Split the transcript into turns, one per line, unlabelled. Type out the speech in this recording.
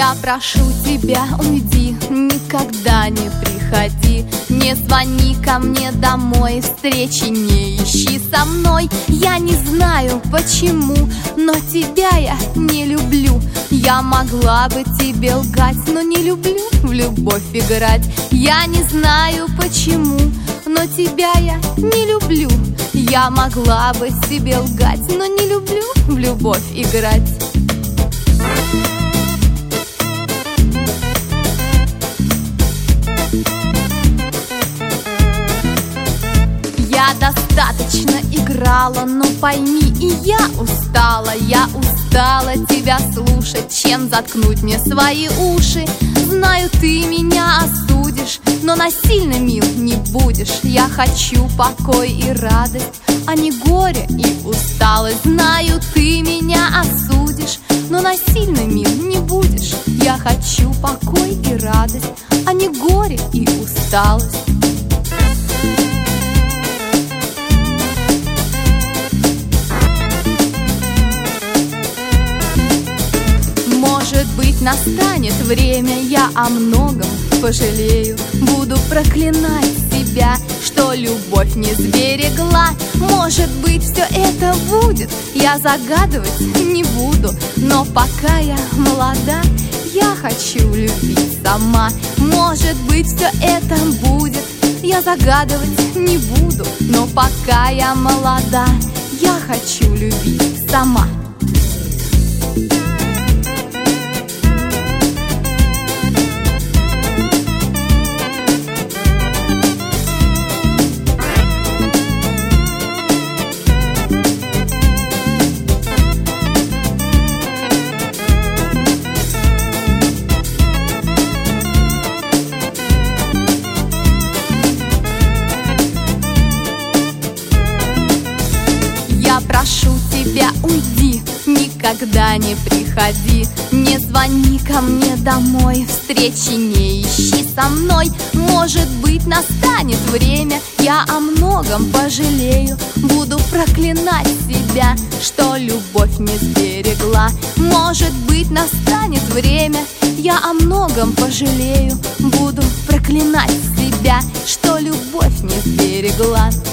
Я прошу тебя, уйди, никогда не приходи. Не звони ко мне домой, встречи не ищи со мной. Я не знаю почему, но тебя я не люблю. Я могла бы тебе лгать, но не люблю в любовь играть. Я не знаю почему, но тебя я не люблю. Я могла бы тебе лгать, но не люблю в любовь играть. Я достаточно играла, но пойми, и я устала тебя слушать, чем заткнуть мне свои уши. Знаю, ты меня осудишь, но насильно мил не будешь. Я хочу покой и радость, а не горе и усталость. Знаю, ты меня осудишь, но насильно мил не будешь. Я хочу покой и радость, а не горе и усталость. Может быть, настанет время, я о многом пожалею. Буду проклинать себя, что любовь не сберегла. Может быть, все это будет, я загадывать не буду. Но пока я молода, я хочу любить сама. Может быть, все это будет, я загадывать не буду. Но пока я молода, я хочу любить сама. Я прошу тебя, уйди, никогда не приходи. Не звони ко мне домой, встречи не ищи со мной. Может быть, настанет время, я о многом пожалею. Буду проклинать себя, что любовь не сберегла. Может быть, настанет время, я о многом пожалею. Буду проклинать себя, что любовь не сберегла.